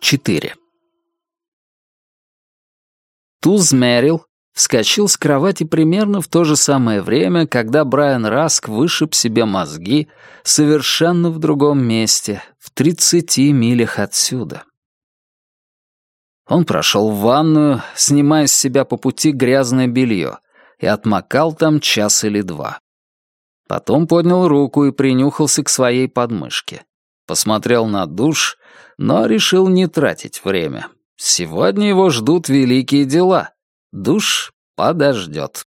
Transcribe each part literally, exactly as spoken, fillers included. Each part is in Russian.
четыре. Туз Мэрил вскочил с кровати примерно в то же самое время, когда Брайан Раск вышиб себе мозги совершенно в другом месте, в тридцати милях отсюда. Он прошел в ванную, снимая с себя по пути грязное белье, и отмокал там час или два. Потом поднял руку и принюхался к своей подмышке. Посмотрел на душ, но решил не тратить время. Сегодня его ждут великие дела. Душ подождет.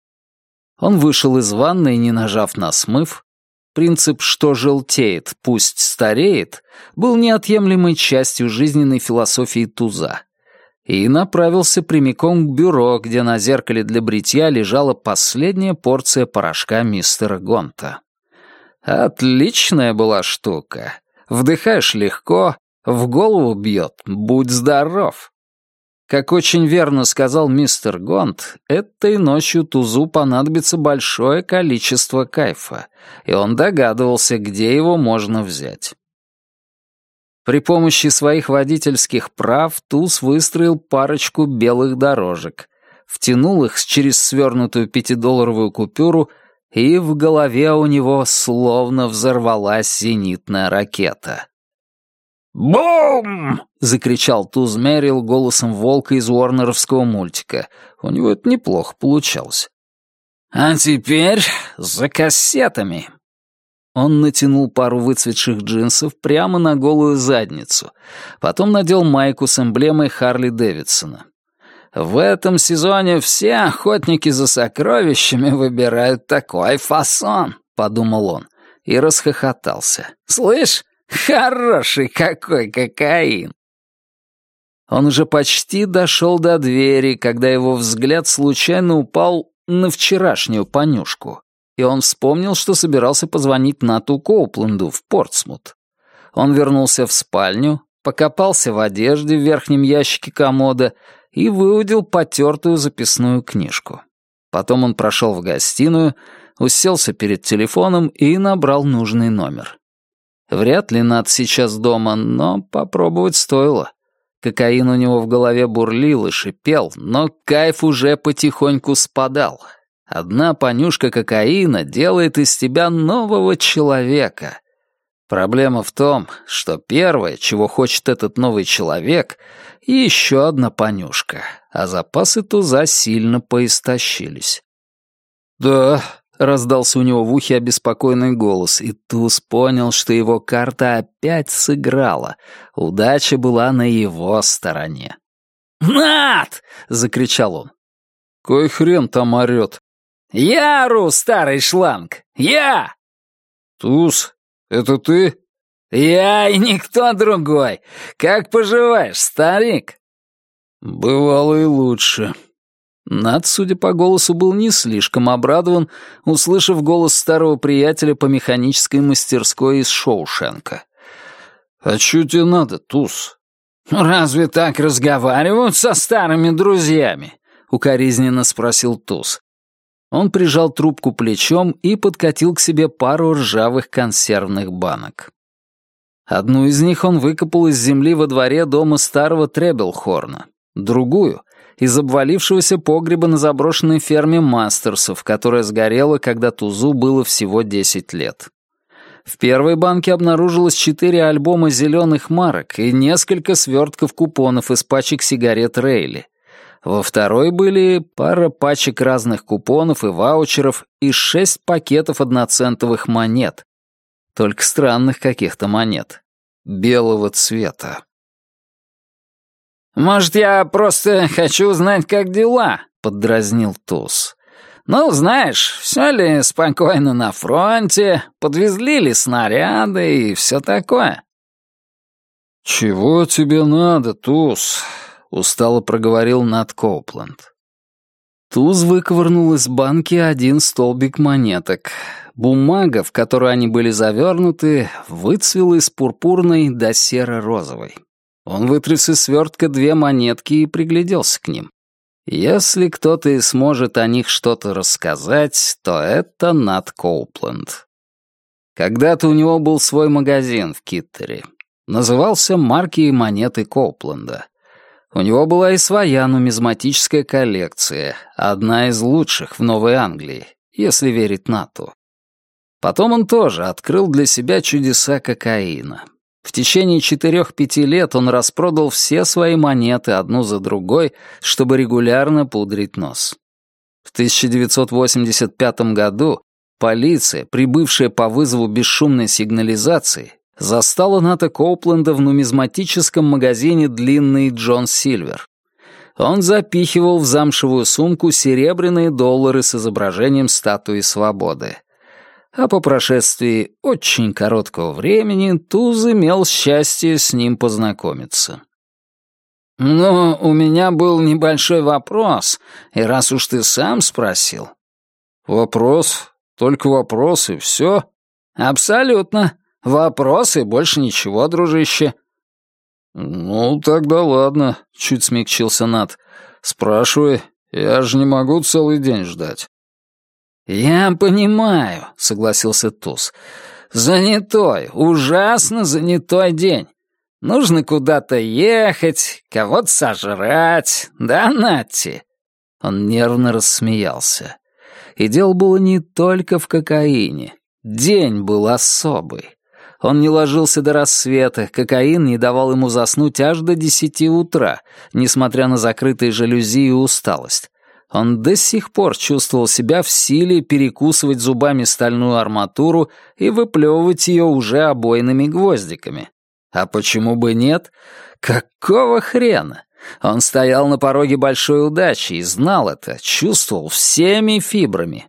Он вышел из ванной, не нажав на смыв. Принцип «что желтеет, пусть стареет» был неотъемлемой частью жизненной философии Туза. И направился прямиком к бюро, где на зеркале для бритья лежала последняя порция порошка мистера Гонта. Отличная была штука. Вдыхаешь легко, в голову бьет, будь здоров. Как очень верно сказал мистер Гонт, этой ночью Тузу понадобится большое количество кайфа, и он догадывался, где его можно взять. При помощи своих водительских прав Туз выстроил парочку белых дорожек, втянул их через свернутую пятидолларовую купюру, и в голове у него словно взорвалась зенитная ракета. «Бум!» — закричал Туз Мэрил голосом волка из уорнеровского мультика. У него это неплохо получалось. «А теперь за кассетами». Он натянул пару выцветших джинсов прямо на голую задницу, потом надел майку с эмблемой Харли Дэвидсона. «В этом сезоне все охотники за сокровищами выбирают такой фасон», — подумал он, и расхохотался. «Слышь, хороший какой кокаин!» Он уже почти дошел до двери, когда его взгляд случайно упал на вчерашнюю понюшку, и он вспомнил, что собирался позвонить Нату Коупленду в Портсмут. Он вернулся в спальню, покопался в одежде в верхнем ящике комода и выудил потертую записную книжку. Потом он прошел в гостиную, уселся перед телефоном и набрал нужный номер. Вряд ли Нат сейчас дома, но попробовать стоило. Кокаин у него в голове бурлил и шипел, но кайф уже потихоньку спадал. Одна понюшка кокаина делает из тебя нового человека. Проблема в том, что первое, чего хочет этот новый человек, еще одна понюшка, а запасы Туза сильно поистощились. «Да», — раздался у него в ухе обеспокоенный голос, и Туз понял, что его карта опять сыграла. Удача была на его стороне. «Нат!» — закричал он. «Кой хрен там орёт?» «Я ору, старый шланг! Я!» «Туз, это ты?» «Я и никто другой! Как поживаешь, старик?» «Бывало и лучше». Нат, судя по голосу, был не слишком обрадован, услышав голос старого приятеля по механической мастерской из Шоушенка. «А чё тебе надо, Туз?» «Разве так разговаривают со старыми друзьями?» — укоризненно спросил Туз. Он прижал трубку плечом и подкатил к себе пару ржавых консервных банок. Одну из них он выкопал из земли во дворе дома старого Требелхорна, другую — из обвалившегося погреба на заброшенной ферме Мастерсов, которая сгорела, когда Тузу было всего десять лет. В первой банке обнаружилось четыре альбома зеленых марок и несколько свертков купонов из пачек сигарет Рейли. Во второй были пара пачек разных купонов и ваучеров и шесть пакетов одноцентовых монет. Только странных каких-то монет. Белого цвета. «Может, я просто хочу узнать, как дела?» — поддразнил Туз. «Ну, знаешь, все ли спокойно на фронте, подвезли ли снаряды и все такое?» «Чего тебе надо, Туз?» — устало проговорил Нат Коупленд. Туз выковырнул из банки один столбик монеток. Бумага, в которую они были завернуты, выцвела из пурпурной до серо-розовой. Он вытряс из свертка две монетки и пригляделся к ним. Если кто-то и сможет о них что-то рассказать, то это Нат Коупленд. Когда-то у него был свой магазин в Киттере. Назывался «Марки и монеты Коупленда». У него была и своя нумизматическая коллекция, одна из лучших в Новой Англии, если верить Нату. Потом он тоже открыл для себя чудеса кокаина. В течение четырех-пяти лет он распродал все свои монеты одну за другой, чтобы регулярно пудрить нос. В тысяча девятьсот восемьдесят пятом году полиция, прибывшая по вызову бесшумной сигнализации, застала Ната Коупленда в нумизматическом магазине «Длинный Джон Сильвер». Он запихивал в замшевую сумку серебряные доллары с изображением статуи свободы. А по прошествии очень короткого времени Туз имел счастье с ним познакомиться. «Но у меня был небольшой вопрос, и раз уж ты сам спросил...» «Вопрос? Только вопрос, и все?» «Абсолютно. Вопрос и больше ничего, дружище». «Ну, тогда ладно», — чуть смягчился Нат. «Спрашивай, я же не могу целый день ждать». «Я понимаю», — согласился Туз. «Занятой, ужасно занятой день. Нужно куда-то ехать, кого-то сожрать, да, Натти?» Он нервно рассмеялся. И дело было не только в кокаине. День был особый. Он не ложился до рассвета, кокаин не давал ему заснуть аж до десяти утра, несмотря на закрытые жалюзи и усталость. Он до сих пор чувствовал себя в силе перекусывать зубами стальную арматуру и выплевывать ее уже обойными гвоздиками. А почему бы нет? Какого хрена? Он стоял на пороге большой удачи и знал это, чувствовал всеми фибрами.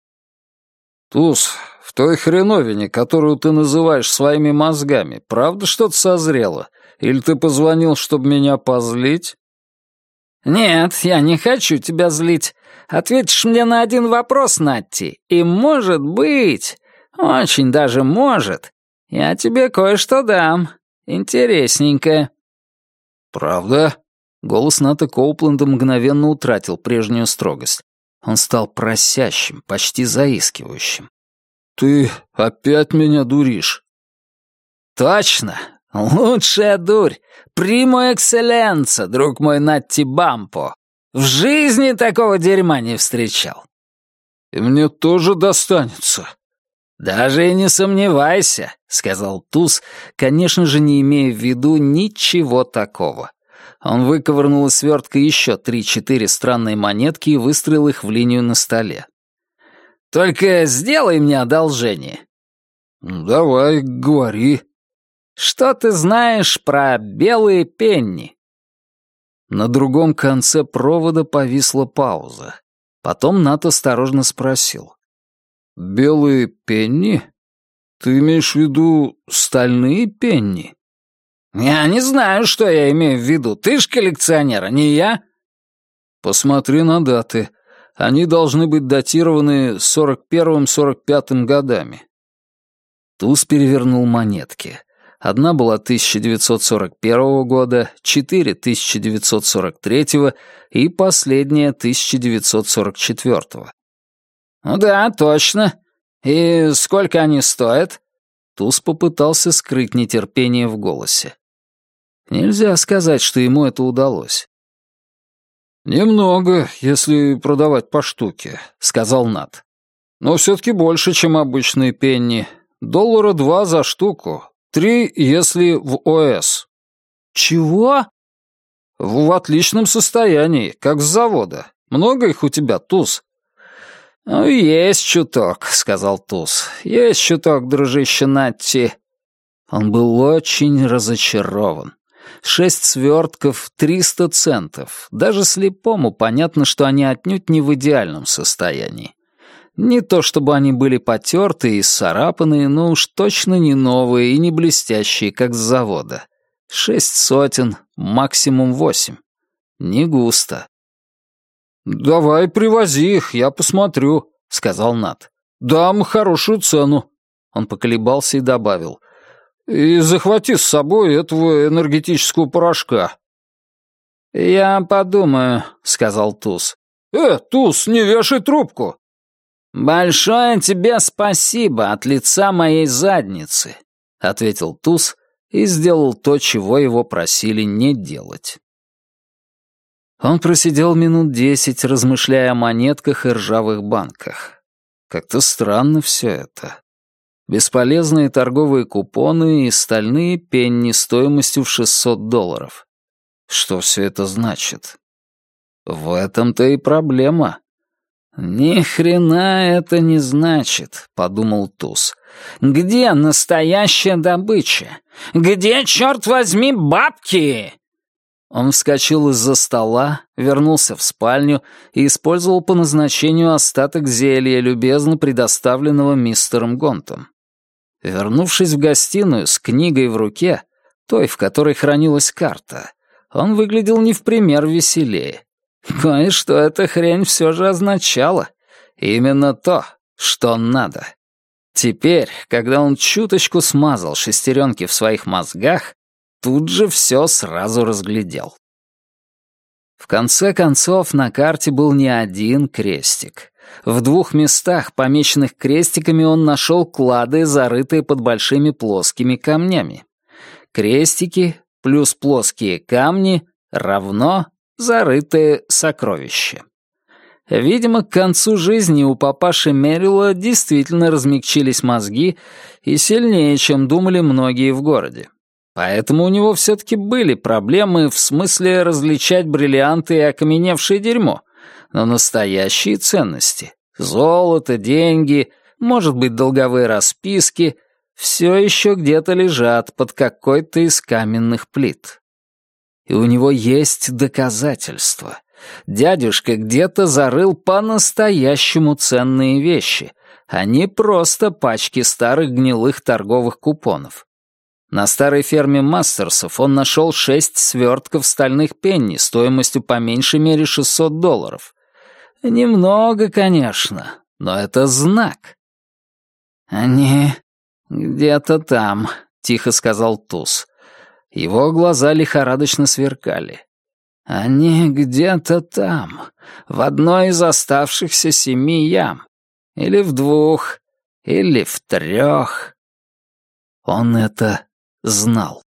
«Туз, в той хреновине, которую ты называешь своими мозгами, правда что-то созрело? Или ты позвонил, чтобы меня позлить?» «Нет, я не хочу тебя злить. Ответишь мне на один вопрос, Натти, и, может быть, очень даже может, я тебе кое-что дам. Интересненькое». «Правда?» Голос Ната Коупленда мгновенно утратил прежнюю строгость. Он стал просящим, почти заискивающим. «Ты опять меня дуришь?» «Точно! Лучшая дурь! Примо экселленца, друг мой Натти Бампо! В жизни такого дерьма не встречал!» «И мне тоже достанется!» «Даже и не сомневайся», — сказал Туз, конечно же, не имея в виду ничего такого. Он выковырнул из свертка еще три-четыре странные монетки и выстроил их в линию на столе. «Только сделай мне одолжение». «Давай, говори». «Что ты знаешь про белые пенни?» На другом конце провода повисла пауза. Потом Нат осторожно спросил. «Белые пенни? Ты имеешь в виду стальные пенни?» «Я не знаю, что я имею в виду. Ты ж коллекционер, а не я». «Посмотри на даты. Они должны быть датированы сорок первым — сорок пятым годами». Туз перевернул монетки. Одна была тысяча девятьсот сорок первого года, четыре — тысяча девятьсот сорок третьего и последняя — тысяча девятьсот сорок четвертого. «Ну да, точно. И сколько они стоят?» Туз попытался скрыть нетерпение в голосе. Нельзя сказать, что ему это удалось. «Немного, если продавать по штуке», — сказал Нат. «Но все-таки больше, чем обычные пенни. Доллара два за штуку. Три, если в ОС». «Чего?» «В отличном состоянии, как с завода. Много их у тебя, Туз?» «Ну, есть чуток», — сказал Туз. «Есть чуток, дружище Натти». Он был очень разочарован. Шесть свертков, триста центов. Даже слепому понятно, что они отнюдь не в идеальном состоянии. Не то чтобы они были потертые и исцарапанные, но уж точно не новые и не блестящие, как с завода. Шесть сотен, максимум восемь. Не густо. «Давай привози их, я посмотрю», — сказал Нат. «Дам хорошую цену». Он поколебался и добавил. «И захвати с собой этого энергетического порошка». «Я подумаю», — сказал Туз. «Э, Туз, не вешай трубку». «Большое тебе спасибо от лица моей задницы», — ответил Туз и сделал то, чего его просили не делать. Он просидел минут десять, размышляя о монетках и ржавых банках. Как-то странно все это. Бесполезные торговые купоны и стальные пенни стоимостью в шестьсот долларов. Что все это значит? В этом-то и проблема. «Ни хрена это не значит», — подумал Туз. «Где настоящая добыча? Где, черт возьми, бабки?» Он вскочил из-за стола, вернулся в спальню и использовал по назначению остаток зелья, любезно предоставленного мистером Гонтом. Вернувшись в гостиную с книгой в руке, той, в которой хранилась карта, он выглядел не в пример веселее. Кое-что эта хрень все же означала. Именно то, что надо. Теперь, когда он чуточку смазал шестеренки в своих мозгах, тут же все сразу разглядел. В конце концов, на карте был не один крестик. В двух местах, помеченных крестиками, он нашел клады, зарытые под большими плоскими камнями. Крестики плюс плоские камни равно зарытые сокровища. Видимо, к концу жизни у папаши Меррилла действительно размягчились мозги и сильнее, чем думали многие в городе. Поэтому у него все-таки были проблемы в смысле различать бриллианты и окаменевшее дерьмо, но настоящие ценности — золото, деньги, может быть, долговые расписки — все еще где-то лежат под какой-то из каменных плит. И у него есть доказательства. Дядюшка где-то зарыл по-настоящему ценные вещи, а не просто пачки старых гнилых торговых купонов. На старой ферме Мастерсов он нашел шесть свертков стальных пенни стоимостью по меньшей мере шестьсот долларов. Немного, конечно, но это знак. «Они где-то там», — тихо сказал Туз. Его глаза лихорадочно сверкали. «Они где-то там, в одной из оставшихся семи ям. Или в двух, или в трех». Он это знал.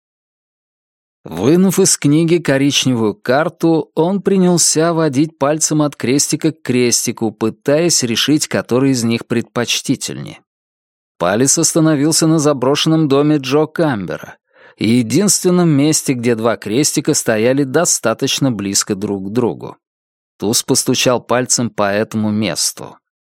Вынув из книги коричневую карту, он принялся водить пальцем от крестика к крестику, пытаясь решить, который из них предпочтительнее. Палец остановился на заброшенном доме Джо Камбера, единственном месте, где два крестика стояли достаточно близко друг к другу. Туз постучал пальцем по этому месту.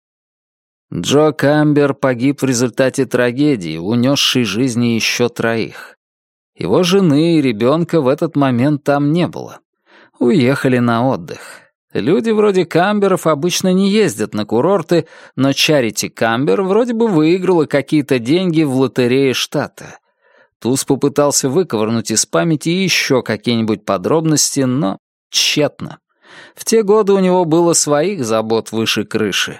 Джо Камбер погиб в результате трагедии, унесшей жизни еще троих. Его жены и ребенка в этот момент там не было. Уехали на отдых. Люди вроде Камберов обычно не ездят на курорты, но Чарити Камбер вроде бы выиграла какие-то деньги в лотерее штата. Туз попытался выковырнуть из памяти еще какие-нибудь подробности, но тщетно. В те годы у него было своих забот выше крыши.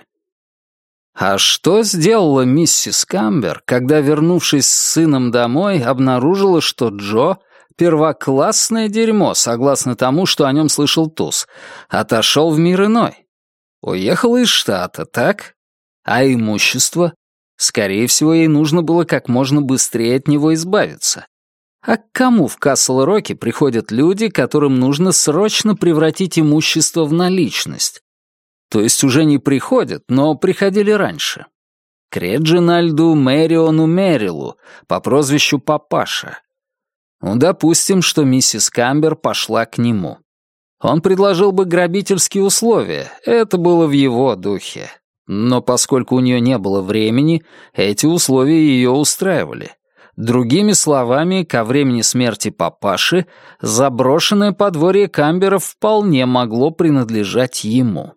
А что сделала миссис Камбер, когда, вернувшись с сыном домой, обнаружила, что Джо — первоклассное дерьмо, согласно тому, что о нем слышал Туз, отошел в мир иной? Уехала из штата, так? А имущество? Скорее всего, ей нужно было как можно быстрее от него избавиться. А к кому в Касл-Роке приходят люди, которым нужно срочно превратить имущество в наличность? То есть уже не приходят, но приходили раньше. К Реджинальду Мэриону Мерриллу по прозвищу Папаша. Ну, допустим, что миссис Камбер пошла к нему. Он предложил бы грабительские условия, это было в его духе. Но поскольку у нее не было времени, эти условия ее устраивали. Другими словами, ко времени смерти папаши заброшенное подворье Камберов вполне могло принадлежать ему.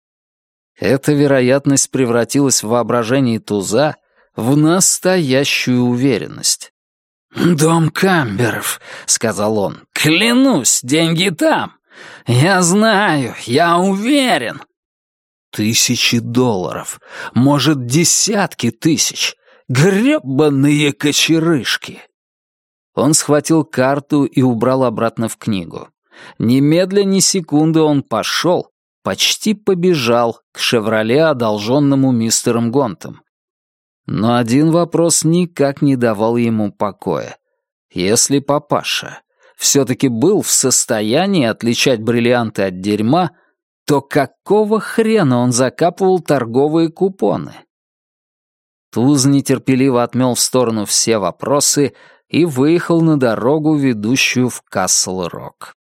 Эта вероятность превратилась в воображении Туза в настоящую уверенность. «Дом Камберов», — сказал он, — «клянусь, деньги там. Я знаю, я уверен». Тысячи долларов, может, десятки тысяч. Гребаные кочерышки. Он схватил карту и убрал обратно в книгу. Немедля ни секунды он пошел, почти побежал к «Шевроле», одолженному мистером Гонтом. Но один вопрос никак не давал ему покоя. Если папаша все-таки был в состоянии отличать бриллианты от дерьма, то какого хрена он закапывал торговые купоны? Туз нетерпеливо отмел в сторону все вопросы и выехал на дорогу, ведущую в Касл-Рок.